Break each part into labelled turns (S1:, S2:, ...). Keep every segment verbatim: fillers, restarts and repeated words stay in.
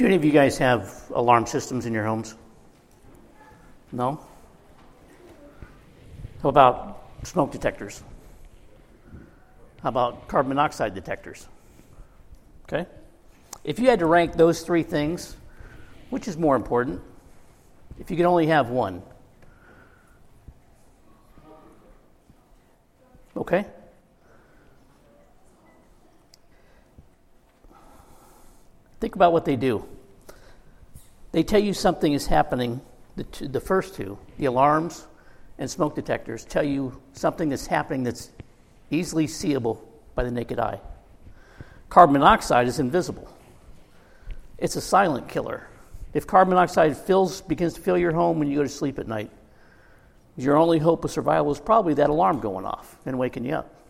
S1: Do any of you guys have alarm systems in your homes? No? How about smoke detectors? How about carbon monoxide detectors? Okay? If you had to rank those three things, which is more important? If you could only have one. Okay? Think about what they do. They tell you something is happening. The, two, the first two, the alarms and smoke detectors, tell you something that's happening that's easily seeable by the naked eye. Carbon monoxide is invisible. It's a silent killer. If carbon monoxide fills, begins to fill your home when you go to sleep at night, your only hope of survival is probably that alarm going off and waking you up.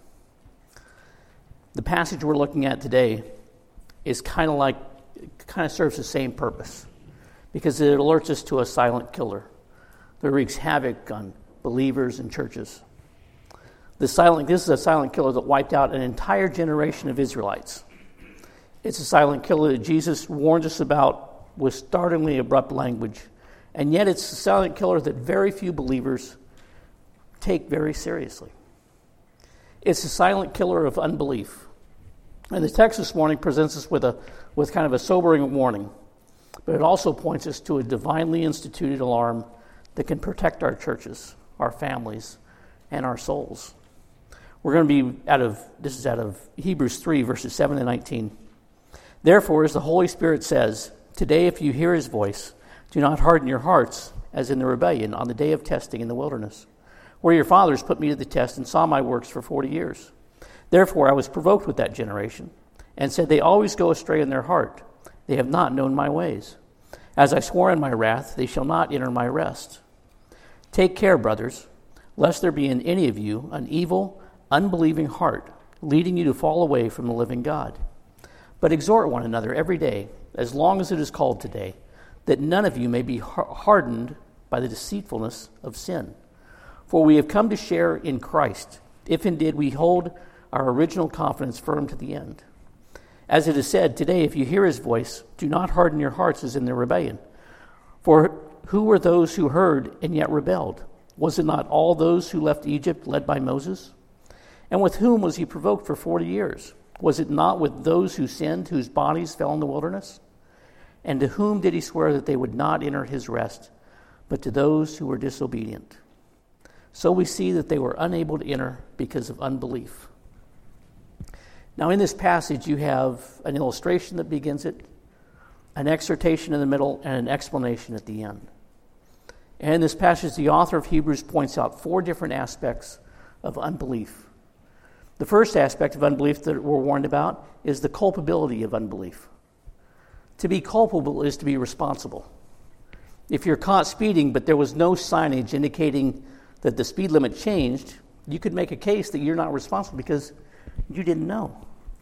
S1: The passage we're looking at today is kind of like, kind of serves the same purpose because it alerts us to a silent killer that wreaks havoc on believers and churches. The silent, this is a silent killer that wiped out an entire generation of Israelites. It's a silent killer that Jesus warned us about with startlingly abrupt language, and yet it's a silent killer that very few believers take very seriously. It's a silent killer of unbelief. And the text this morning presents us with a with kind of a sobering warning, but it also points us to a divinely instituted alarm that can protect our churches, our families, and our souls. We're going to be out of, this is out of Hebrews three, verses seven and nineteen. Therefore, as the Holy Spirit says, today if you hear his voice, do not harden your hearts as in the rebellion on the day of testing in the wilderness, where your fathers put me to the test and saw my works for forty years. Therefore I was provoked with that generation, and said, they always go astray in their heart. They have not known my ways. As I swore in my wrath, they shall not enter my rest. Take care, brothers, lest there be in any of you an evil, unbelieving heart, leading you to fall away from the living God. But exhort one another every day, as long as it is called today, that none of you may be hardened by the deceitfulness of sin. For we have come to share in Christ, if indeed we hold our original confidence firm to the end. As it is said, today if you hear his voice, do not harden your hearts as in the rebellion. For who were those who heard and yet rebelled? Was it not all those who left Egypt led by Moses? And with whom was he provoked for forty years? Was it not with those who sinned, whose bodies fell in the wilderness? And to whom did he swear that they would not enter his rest, but to those who were disobedient? So we see that they were unable to enter because of unbelief. Now in this passage you have an illustration that begins it, an exhortation in the middle, and an explanation at the end. And in this passage the author of Hebrews points out four different aspects of unbelief. The first aspect of unbelief that we're warned about is the culpability of unbelief. To be culpable is to be responsible. If you're caught speeding but there was no signage indicating that the speed limit changed, you could make a case that you're not responsible because you didn't know.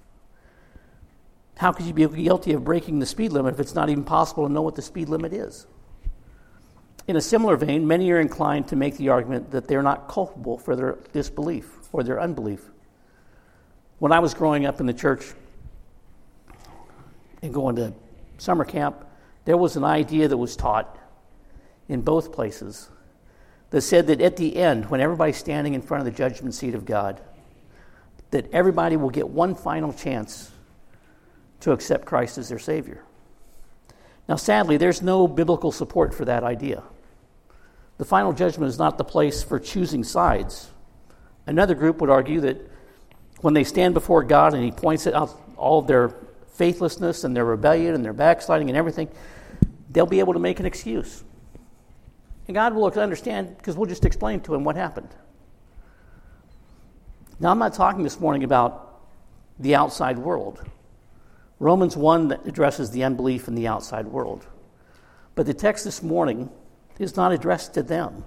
S1: How could you be guilty of breaking the speed limit if it's not even possible to know what the speed limit is? In a similar vein, many are inclined to make the argument that they're not culpable for their disbelief or their unbelief. When I was growing up in the church and going to summer camp, there was an idea that was taught in both places that said that at the end, when everybody's standing in front of the judgment seat of God, that everybody will get one final chance to accept Christ as their Savior. Now, sadly, there's no biblical support for that idea. The final judgment is not the place for choosing sides. Another group would argue that when they stand before God and he points out all of their faithlessness and their rebellion and their backsliding and everything, they'll be able to make an excuse. And God will understand because we'll just explain to him what happened. Now, I'm not talking this morning about the outside world. Romans one addresses the unbelief in the outside world. But the text this morning is not addressed to them.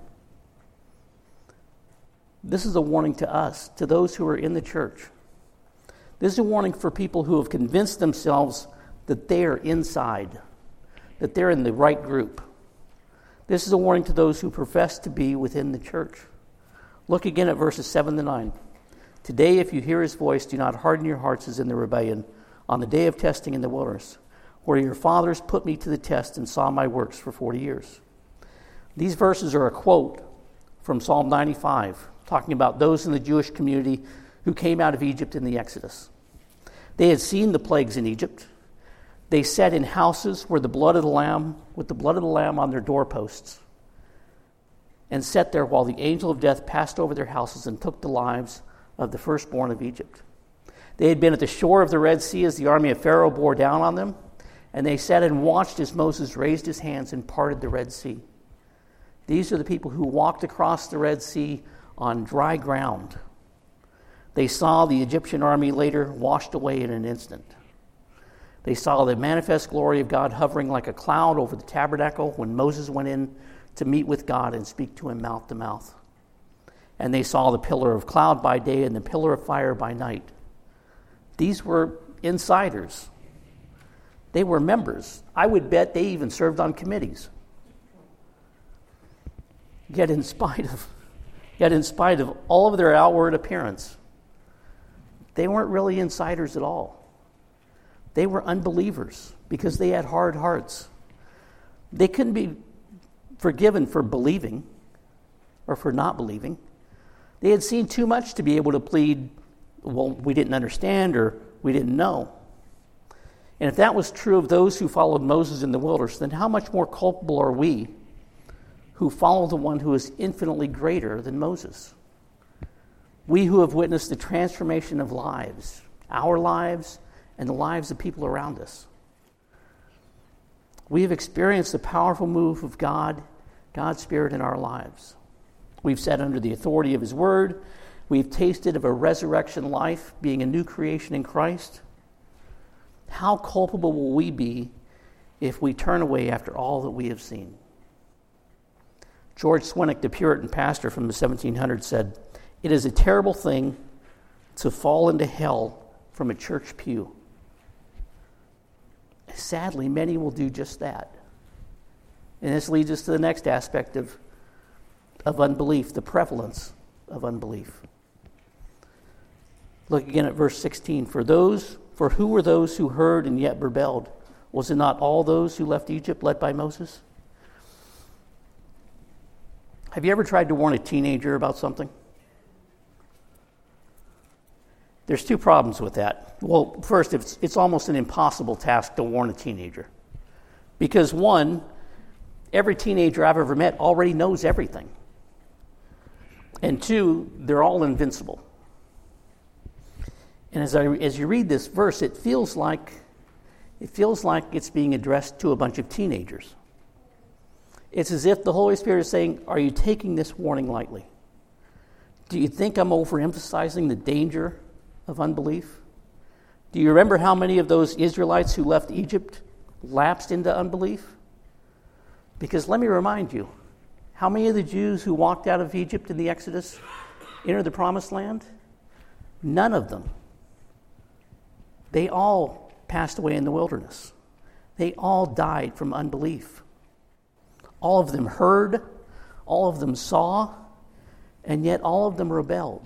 S1: This is a warning to us, to those who are in the church. This is a warning for people who have convinced themselves that they are inside, that they're in the right group. This is a warning to those who profess to be within the church. Look again at verses seven to nine. Today, if you hear his voice, do not harden your hearts as in the rebellion on the day of testing in the wilderness, where your fathers put me to the test and saw my works for forty years. These verses are a quote from Psalm ninety-five, talking about those in the Jewish community who came out of Egypt in the Exodus. They had seen the plagues in Egypt. They sat in houses where the blood of the lamb, with the blood of the lamb on their doorposts, and sat there while the angel of death passed over their houses and took the lives of the firstborn of Egypt. They had been at the shore of the Red Sea as the army of Pharaoh bore down on them, and they sat and watched as Moses raised his hands and parted the Red Sea. These are the people who walked across the Red Sea on dry ground. They saw the Egyptian army later washed away in an instant. They saw the manifest glory of God hovering like a cloud over the tabernacle when Moses went in to meet with God and speak to him mouth to mouth. And they saw the pillar of cloud by day and the pillar of fire by night. These were insiders. They were members. I would bet they even served on committees. Yet in spite of, yet in spite of all of their outward appearance, they weren't really insiders at all. They were unbelievers because they had hard hearts. They couldn't be forgiven for believing or for not believing. They had seen too much to be able to plead, well, we didn't understand or we didn't know. And if that was true of those who followed Moses in the wilderness, then how much more culpable are we who follow the one who is infinitely greater than Moses? We who have witnessed the transformation of lives, our lives and the lives of people around us. We have experienced the powerful move of God, God's Spirit in our lives. We've sat under the authority of His Word. We've tasted of a resurrection life, being a new creation in Christ. How culpable will we be if we turn away after all that we have seen? George Swinnock, the Puritan pastor from the seventeen hundreds, said, "It is a terrible thing to fall into hell from a church pew." Sadly, many will do just that. And this leads us to the next aspect of, of unbelief, the prevalence of unbelief. Look again at verse sixteen. For those, for who were those who heard and yet rebelled? Was it not all those who left Egypt led by Moses? Have you ever tried to warn a teenager about something? There's two problems with that. Well, first, it's, it's almost an impossible task to warn a teenager. Because one, every teenager I've ever met already knows everything. And two, they're all invincible. And as I as you read this verse, it feels like it feels like it's being addressed to a bunch of teenagers. It's as if the Holy Spirit is saying, are you taking this warning lightly? Do you think I'm overemphasizing the danger of unbelief? Do you remember how many of those Israelites who left Egypt lapsed into unbelief? Because let me remind you, how many of the Jews who walked out of Egypt in the Exodus entered the Promised Land? None of them. They all passed away in the wilderness. They all died from unbelief. All of them heard, all of them saw, and yet all of them rebelled.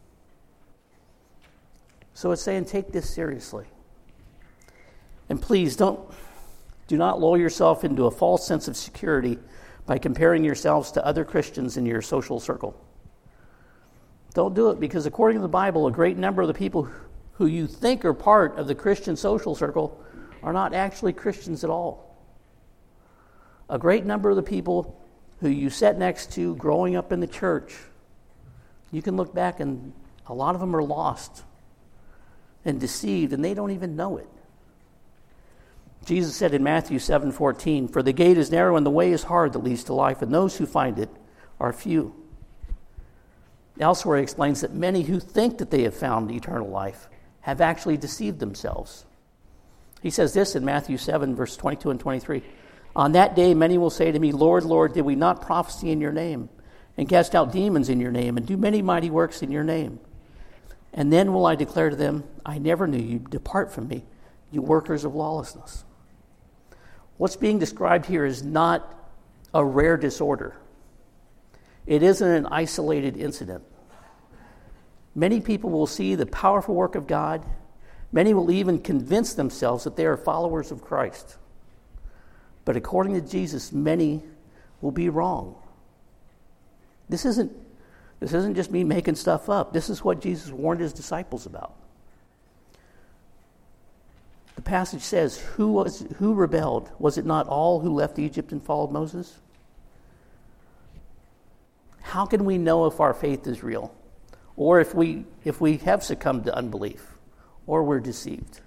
S1: So it's saying, take this seriously. And please don't, do not lull yourself into a false sense of security by comparing yourselves to other Christians in your social circle. Don't do it, because according to the Bible, a great number of the people who you think are part of the Christian social circle are not actually Christians at all. A great number of the people who you sat next to growing up in the church, you can look back and a lot of them are lost and deceived, and they don't even know it. Jesus said in Matthew seven fourteen, "For the gate is narrow and the way is hard that leads to life, and those who find it are few." Elsewhere he explains that many who think that they have found eternal life have actually deceived themselves. He says this in Matthew seven, verse twenty-two and twenty-three. "On that day many will say to me, 'Lord, Lord, did we not prophesy in your name, and cast out demons in your name, and do many mighty works in your name?' And then will I declare to them, 'I never knew you. Depart from me, you workers of lawlessness.'" What's being described here is not a rare disorder. It isn't an isolated incident. Many people will see the powerful work of God. Many will even convince themselves that they are followers of Christ. But according to Jesus, many will be wrong. This isn't, this isn't just me making stuff up. This is what Jesus warned his disciples about. The passage says, who was who rebelled? Was it not all who left Egypt and followed Moses? How can we know if our faith is real? Or if we if we have succumbed to unbelief? Or we're deceived?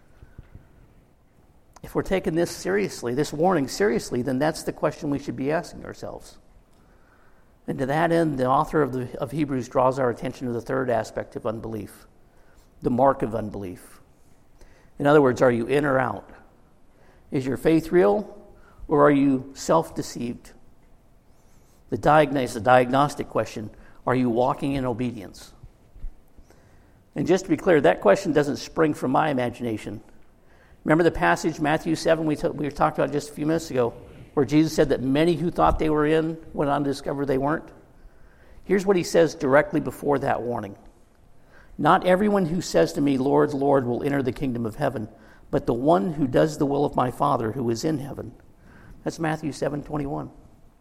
S1: If we're taking this seriously, this warning seriously, then that's the question we should be asking ourselves. And to that end, the author of, the, of Hebrews draws our attention to the third aspect of unbelief, the mark of unbelief. In other words, are you in or out? Is your faith real, or are you self-deceived? The diagnosis, the diagnostic question, are you walking in obedience? And just to be clear, that question doesn't spring from my imagination. Remember the passage, Matthew seven, we, t- we talked about just a few minutes ago, where Jesus said that many who thought they were in went on to discover they weren't? Here's what he says directly before that warning. Not everyone who says to me, Lord, Lord, will enter the kingdom of heaven, but the one who does the will of my Father who is in heaven. That's Matthew seven twenty-one.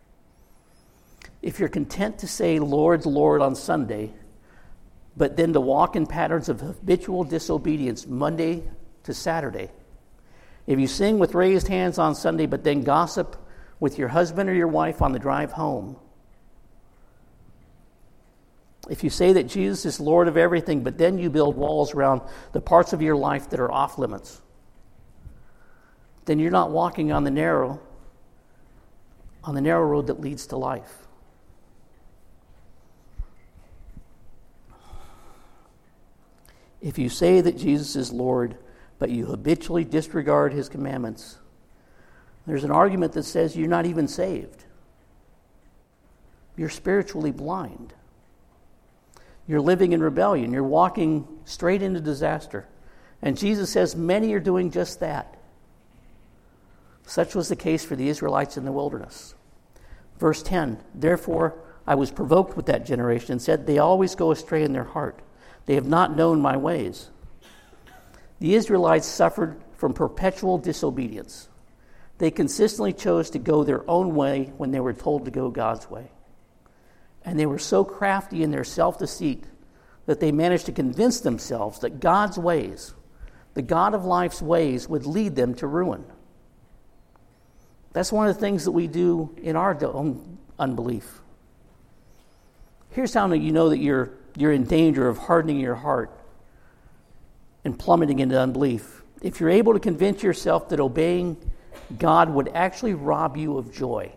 S1: If you're content to say, Lord, Lord on Sunday, but then to walk in patterns of habitual disobedience Monday to Saturday, if you sing with raised hands on Sunday, but then gossip with your husband or your wife on the drive home, if you say that Jesus is Lord of everything, but then you build walls around the parts of your life that are off limits, then you're not walking on the narrow, on the narrow road that leads to life. If you say that Jesus is Lord, but you habitually disregard his commandments, there's an argument that says you're not even saved. You're spiritually blind. You're living in rebellion. You're walking straight into disaster. And Jesus says many are doing just that. Such was the case for the Israelites in the wilderness. Verse ten, therefore I was provoked with that generation and said, they always go astray in their heart. They have not known my ways. The Israelites suffered from perpetual disobedience. They consistently chose to go their own way when they were told to go God's way. And they were so crafty in their self-deceit that they managed to convince themselves that God's ways, the God of life's ways, would lead them to ruin. That's one of the things that we do in our own unbelief. Here's how you know that you're, you're in danger of hardening your heart and plummeting into unbelief. If you're able to convince yourself that obeying God would actually rob you of joy,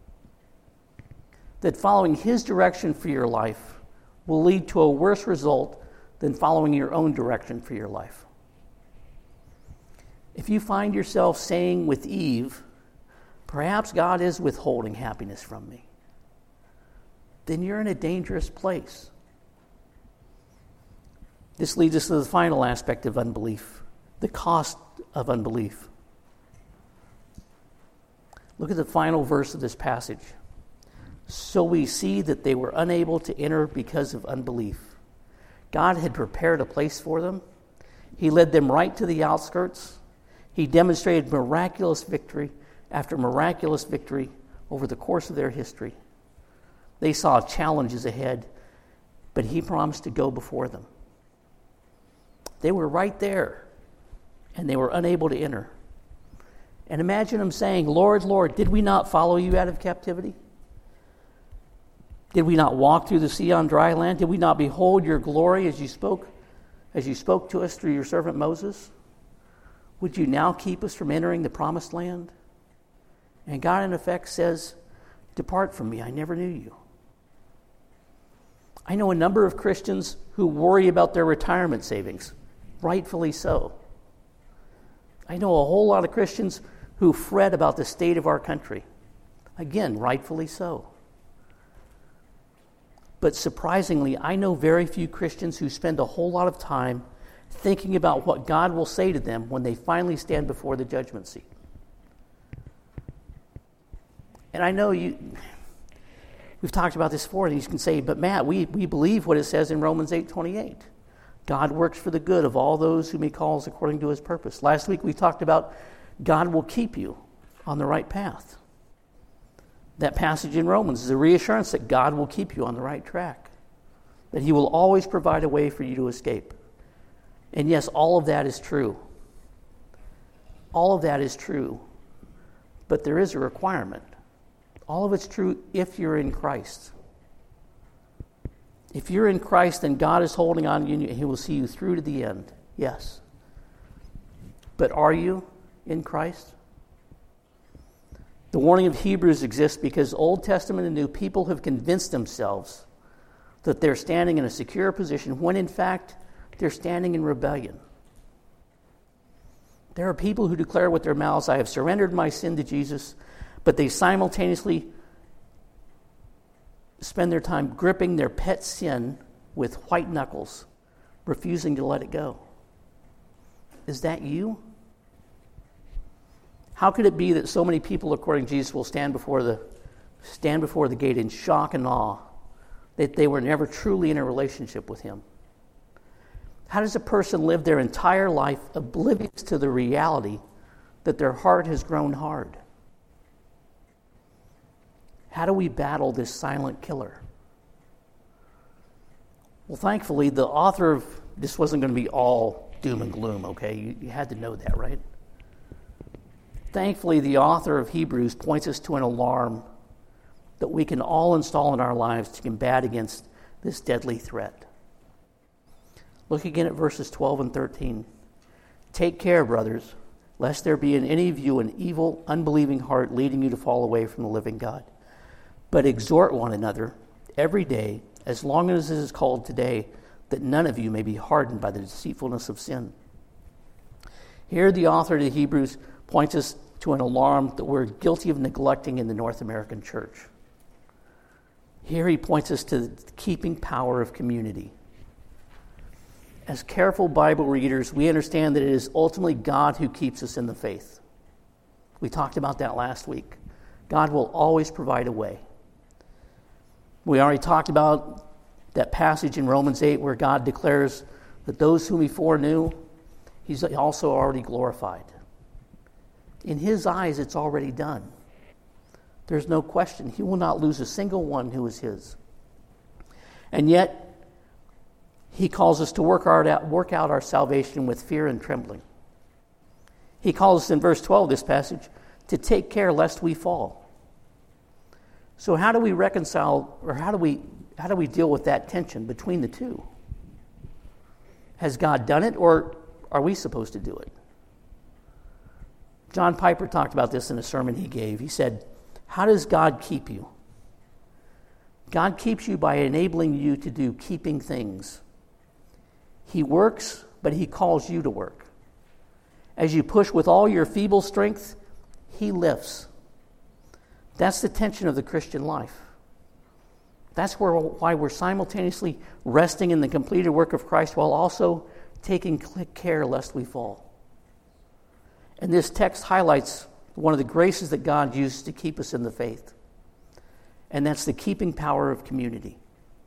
S1: that following his direction for your life will lead to a worse result than following your own direction for your life. If you find yourself saying with Eve, perhaps God is withholding happiness from me, then you're in a dangerous place. This leads us to the final aspect of unbelief, the cost of unbelief. Look at the final verse of this passage. So we see that they were unable to enter because of unbelief. God had prepared a place for them. He led them right to the outskirts. He demonstrated miraculous victory after miraculous victory over the course of their history. They saw challenges ahead, but he promised to go before them. They were right there, and they were unable to enter. And imagine them saying, Lord, Lord, did we not follow you out of captivity? Did we not walk through the sea on dry land? Did we not behold your glory as you spoke, as you spoke to us through your servant Moses? Would you now keep us from entering the promised land? And God, in effect, says, depart from me, I never knew you. I know a number of Christians who worry about their retirement savings, rightfully so. I know a whole lot of Christians who fret about the state of our country, again, rightfully so. But surprisingly, I know very few Christians who spend a whole lot of time thinking about what God will say to them when they finally stand before the judgment seat. And I know you, we've talked about this before, and you can say, but Matt, we, we believe what it says in Romans eight twenty-eight. God works for the good of all those whom he calls according to his purpose. Last week we talked about God will keep you on the right path. That passage in Romans is a reassurance that God will keep you on the right track, that he will always provide a way for you to escape. And yes, all of that is true. All of that is true. But there is a requirement. All of it's true if you're in Christ. If you're in Christ, then God is holding on to you and he will see you through to the end. Yes. But are you in Christ? The warning of Hebrews exists because Old Testament and New people have convinced themselves that they're standing in a secure position when in fact they're standing in rebellion. There are people who declare with their mouths, I have surrendered my sin to Jesus, but they simultaneously spend their time gripping their pet sin with white knuckles, refusing to let it go. Is that you? How could it be that so many people, according to Jesus, will stand before the stand before the gate in shock and awe that they were never truly in a relationship with him? How does a person live their entire life oblivious to the reality that their heart has grown hard? How do we battle this silent killer? Well, thankfully, the author of this wasn't going to be all doom and gloom, okay? You, you had to know that, right? Thankfully, the author of Hebrews points us to an alarm that we can all install in our lives to combat against this deadly threat. Look again at verses twelve and thirteen. Take care, brothers, lest there be in any of you an evil, unbelieving heart leading you to fall away from the living God. But exhort one another every day, as long as it is called today, that none of you may be hardened by the deceitfulness of sin. Here the author of the Hebrews points us to an alarm that we're guilty of neglecting in the North American church. Here he points us to the keeping power of community. As careful Bible readers, we understand that it is ultimately God who keeps us in the faith. We talked about that last week. God will always provide a way. We already talked about that passage in Romans eight where God declares that those whom he foreknew, he's also already glorified. In his eyes, it's already done. There's no question. He will not lose a single one who is his. And yet, he calls us to work out, work out our salvation with fear and trembling. He calls us in verse twelve of this passage to take care lest we fall. So how do we reconcile, or how do we how do we deal with that tension between the two? Has God done it, or are we supposed to do it? John Piper talked about this in a sermon he gave. He said, how does God keep you? God keeps you by enabling you to do keeping things. He works, but he calls you to work. As you push with all your feeble strength, he lifts. That's the tension of the Christian life. That's where, why we're simultaneously resting in the completed work of Christ while also taking care lest we fall. And this text highlights one of the graces that God uses to keep us in the faith. And that's the keeping power of community.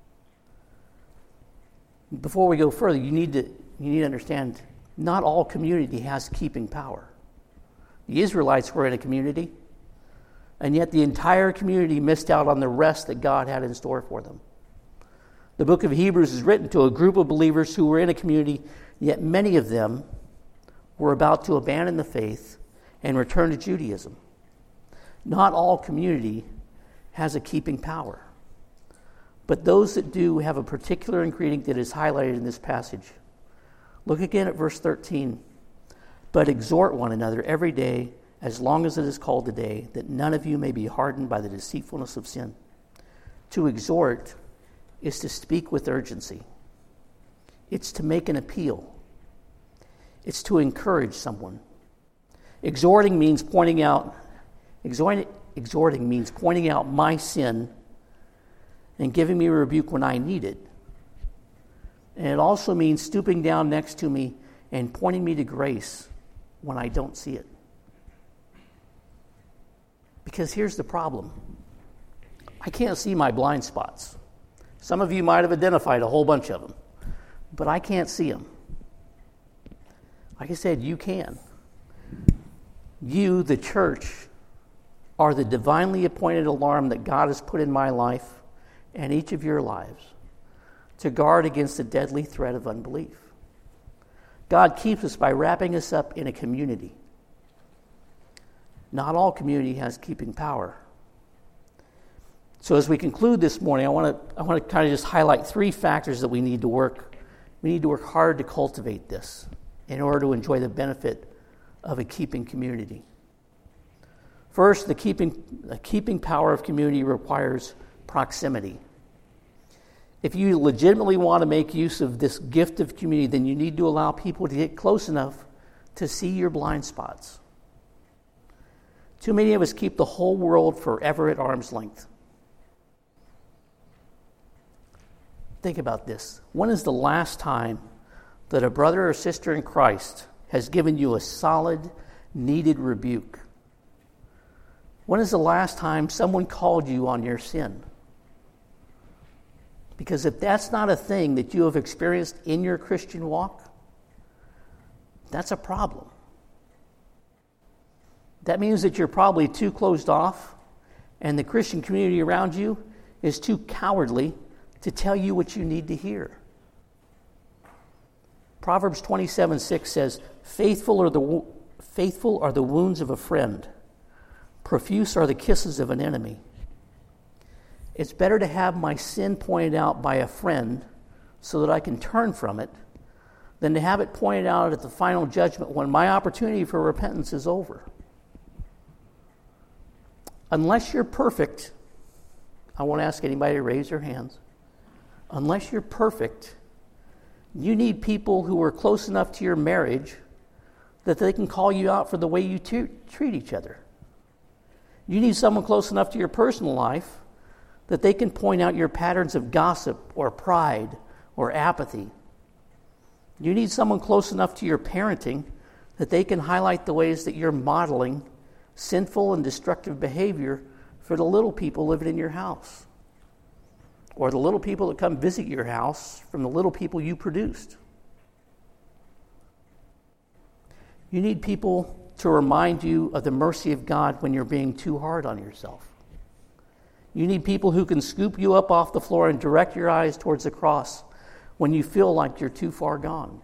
S1: Before we go further, you need to you need to understand not all community has keeping power. The Israelites were in a community, and yet the entire community missed out on the rest that God had in store for them. The book of Hebrews is written to a group of believers who were in a community, yet many of them were about to abandon the faith and return to Judaism. Not all community has a keeping power, but those that do have a particular ingredient that is highlighted in this passage. Look again at verse thirteen. But exhort one another every day, as long as it is called today, that none of you may be hardened by the deceitfulness of sin. To exhort is to speak with urgency. It's to make an appeal. It's to encourage someone. Exhorting means pointing out, exhorting, exhorting means pointing out my sin and giving me a rebuke when I need it. And it also means stooping down next to me and pointing me to grace when I don't see it. Because here's the problem. I can't see my blind spots. Some of you might have identified a whole bunch of them. but I can't see them. Like I said, you can. You, the church, are the divinely appointed alarm that God has put in my life and each of your lives to guard against the deadly threat of unbelief. God keeps us by wrapping us up in a community. Not all community has keeping power. So as we conclude this morning, I want to I want to kind of just highlight three factors that we need to work. We need to work hard to cultivate this in order to enjoy the benefit of a keeping community. First, the keeping the keeping power of community requires proximity. If you legitimately want to make use of this gift of community, then you need to allow people to get close enough to see your blind spots. Too many of us keep the whole world forever at arm's length. Think about this. When is the last time that a brother or sister in Christ has given you a solid, needed rebuke? When is the last time someone called you on your sin? Because if that's not a thing that you have experienced in your Christian walk, that's a problem. That means that you're probably too closed off, and the Christian community around you is too cowardly to tell you what you need to hear. Proverbs twenty-seven six says, Faithful are the faithful are the wounds of a friend. Profuse are the kisses of an enemy. It's better to have my sin pointed out by a friend so that I can turn from it than to have it pointed out at the final judgment when my opportunity for repentance is over. Unless you're perfect, I won't ask anybody to raise their hands. Unless you're perfect, you need people who are close enough to your marriage that they can call you out for the way you t- treat each other. You need someone close enough to your personal life that they can point out your patterns of gossip or pride or apathy. You need someone close enough to your parenting that they can highlight the ways that you're modeling sinful and destructive behavior for the little people living in your house, or the little people that come visit your house from the little people you produced. You need people to remind you of the mercy of God when you're being too hard on yourself. You need people who can scoop you up off the floor and direct your eyes towards the cross when you feel like you're too far gone.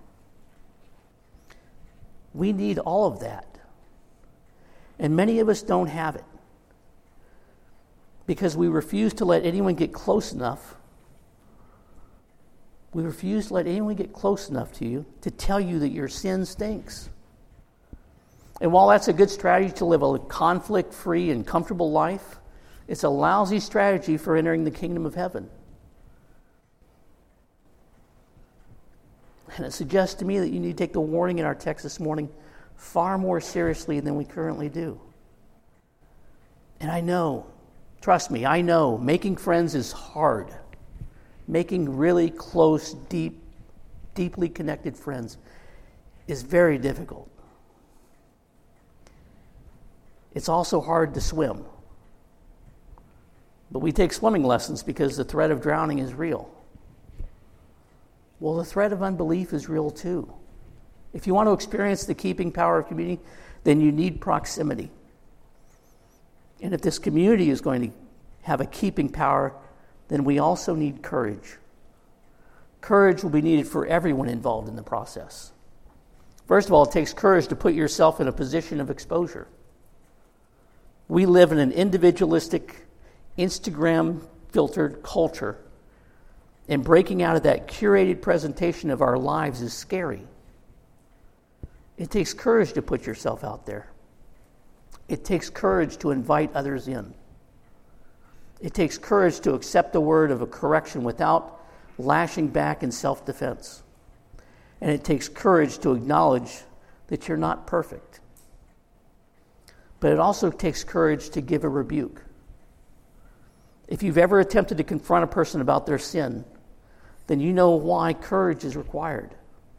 S1: We need all of that. And many of us don't have it because we refuse to let anyone get close enough. We refuse to let anyone get close enough to you to tell you that your sin stinks. And while that's a good strategy to live a conflict-free and comfortable life, it's a lousy strategy for entering the kingdom of heaven. And it suggests to me that you need to take the warning in our text this morning far more seriously than we currently do. And I know, trust me, I know making friends is hard. Making really close, deep, deeply connected friends is very difficult. It's also hard to swim. But we take swimming lessons because the threat of drowning is real. Well, the threat of unbelief is real too. If you want to experience the keeping power of community, then you need proximity. And if this community is going to have a keeping power, then we also need courage. Courage will be needed for everyone involved in the process. First of all, it takes courage to put yourself in a position of exposure. We live in an individualistic, Instagram-filtered culture, and breaking out of that curated presentation of our lives is scary. It takes courage to put yourself out there. It takes courage to invite others in. It takes courage to accept the word of a correction without lashing back in self-defense. And it takes courage to acknowledge that you're not perfect. But it also takes courage to give a rebuke. If you've ever attempted to confront a person about their sin, then you know why courage is required.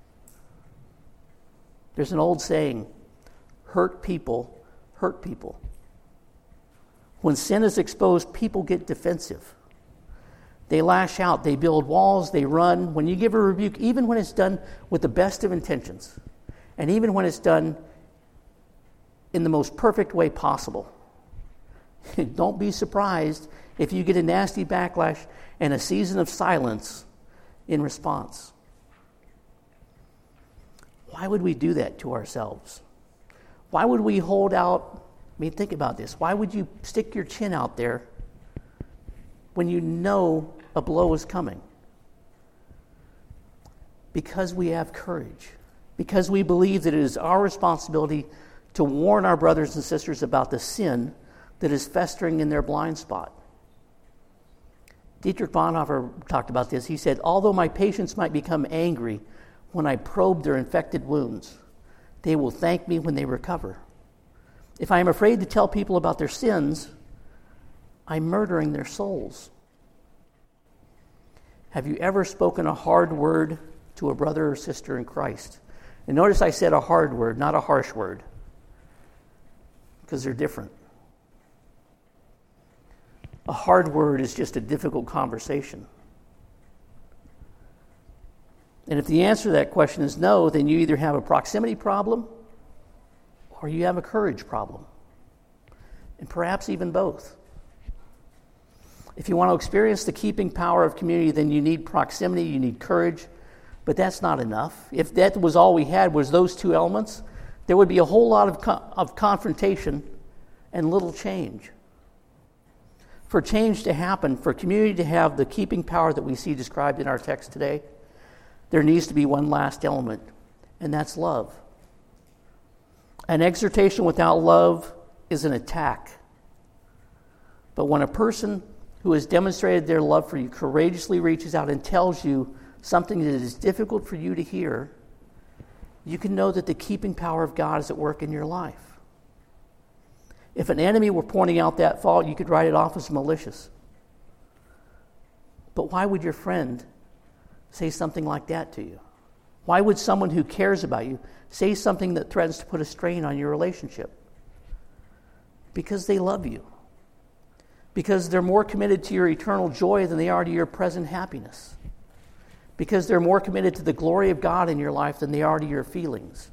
S1: There's an old saying, hurt people hurt people. When sin is exposed, people get defensive. They lash out, they build walls, they run. When you give a rebuke, even when it's done with the best of intentions, and even when it's done in the most perfect way possible, don't be surprised if you get a nasty backlash and a season of silence in response. Why would we do that to ourselves? Why would we hold out? I mean, think about this. Why would you stick your chin out there when you know a blow is coming? Because we have courage. Because we believe that it is our responsibility to warn our brothers and sisters about the sin that is festering in their blind spot. Dietrich Bonhoeffer talked about this. He said, although my patients might become angry when I probe their infected wounds, they will thank me when they recover. If I am afraid to tell people about their sins, I'm murdering their souls. Have you ever spoken a hard word to a brother or sister in Christ? And notice I said a hard word, not a harsh word, because they're different. A hard word is just a difficult conversation. And if the answer to that question is no, then you either have a proximity problem or you have a courage problem. And perhaps even both. If you want to experience the keeping power of community, then you need proximity, you need courage, but that's not enough. If that was all we had was those two elements, there would be a whole lot of, co- of confrontation and little change. For change to happen, for community to have the keeping power that we see described in our text today, there needs to be one last element, and that's love. An exhortation without love is an attack. But when a person who has demonstrated their love for you courageously reaches out and tells you something that is difficult for you to hear, you can know that the keeping power of God is at work in your life. If an enemy were pointing out that fault, you could write it off as malicious. But why would your friend say something like that to you? Why would someone who cares about you say something that threatens to put a strain on your relationship? Because they love you. Because they're more committed to your eternal joy than they are to your present happiness. Because they're more committed to the glory of God in your life than they are to your feelings.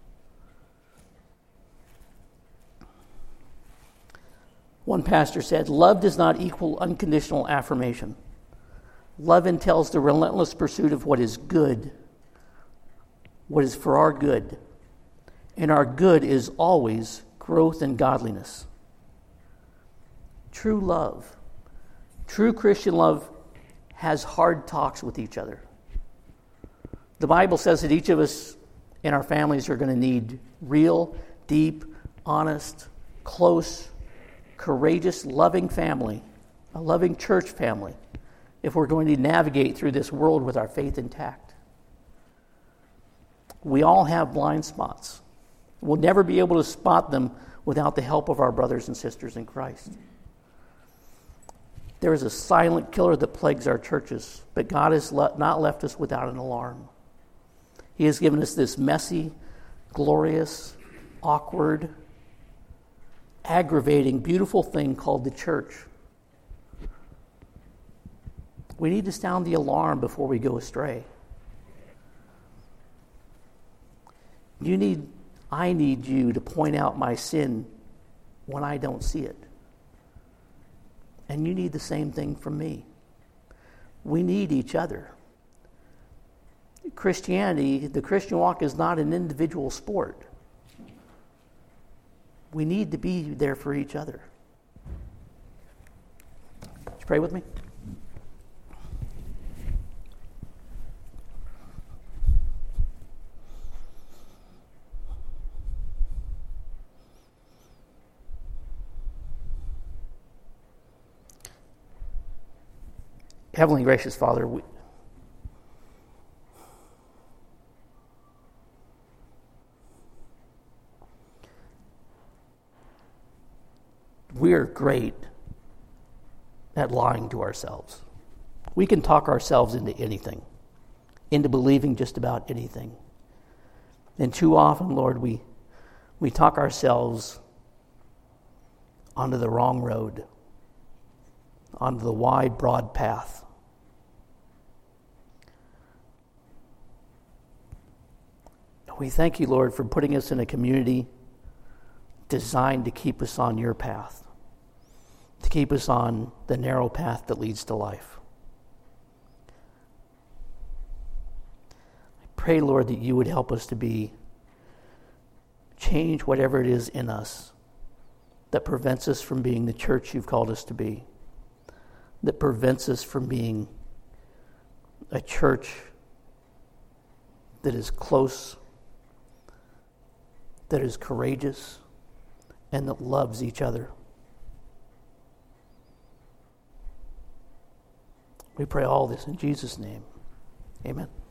S1: One pastor said, love does not equal unconditional affirmation. Love entails the relentless pursuit of what is good, what is for our good. And our good is always growth in godliness. True love, true Christian love has hard talks with each other. The Bible says that each of us in our families are going to need real, deep, honest, close, courageous, loving family, a loving church family, if we're going to navigate through this world with our faith intact. We all have blind spots. We'll never be able to spot them without the help of our brothers and sisters in Christ. There is a silent killer that plagues our churches, but God has le- not left us without an alarm. He has given us this messy, glorious, awkward, aggravating, beautiful thing called the church. We need to sound the alarm before we go astray. You need, I need you to point out my sin when I don't see it. And you need the same thing from me. We need each other. Christianity, the Christian walk is not an individual sport. We need to be there for each other. Would you pray with me? Heavenly gracious Father, we, we are great at lying to ourselves. We can talk ourselves into anything, into believing just about anything. And too often, Lord, we, we talk ourselves onto the wrong road, onto the wide, broad path. We thank you, Lord, for putting us in a community designed to keep us on your path, to keep us on the narrow path that leads to life. I pray, Lord, that you would help us to be, change whatever it is in us that prevents us from being the church you've called us to be, that prevents us from being a church that is close, that is courageous, and that loves each other. We pray all this in Jesus' name. Amen.